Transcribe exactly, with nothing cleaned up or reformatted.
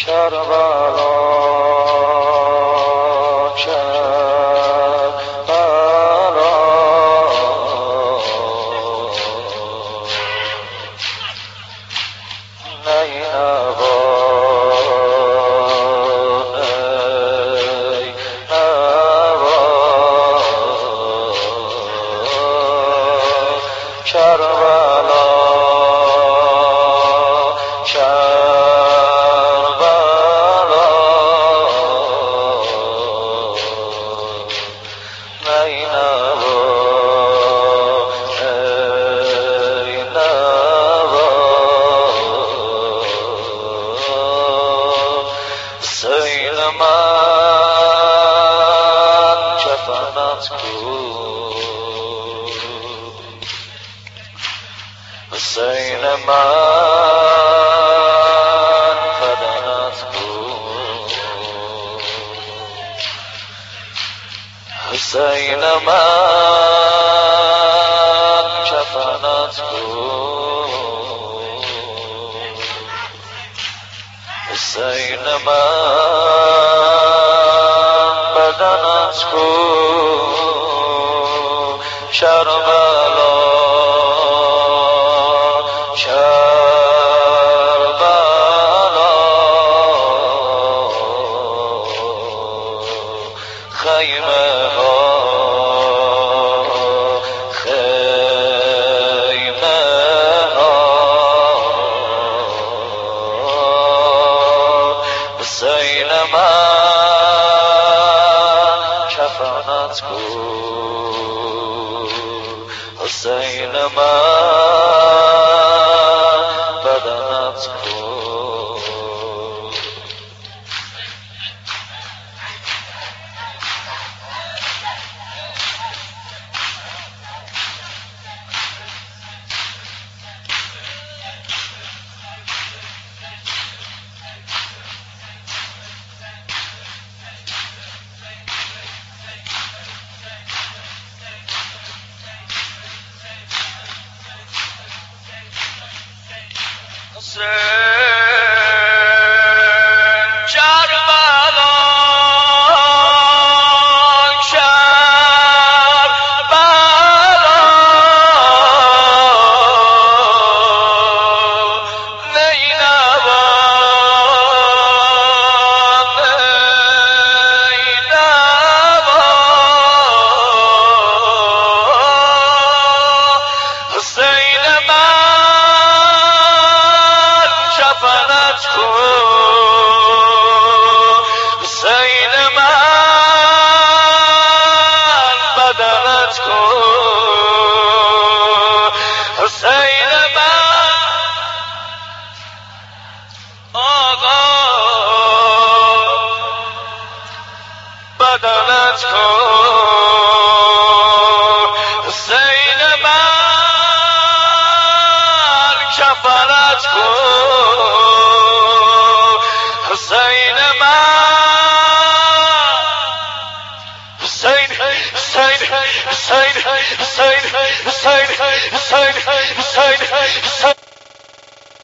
کربلا کربلا نینوان نینوان کربلا من کفنت کو حسین من بدنت کو حسین من کفنت کو حسین من بدنت کو کربلا کربلا خیمه ها خیمه ها حسین من کفنت کو حسین من بدنت کو کربلا کربلا نینوان نینوان حسین من کفنت کو حسین من بدنت کو حسین من آقا بدنت کو حسین من کفنت کو حسین من حسین حسین حسین حسین حسین حسین حسین حسین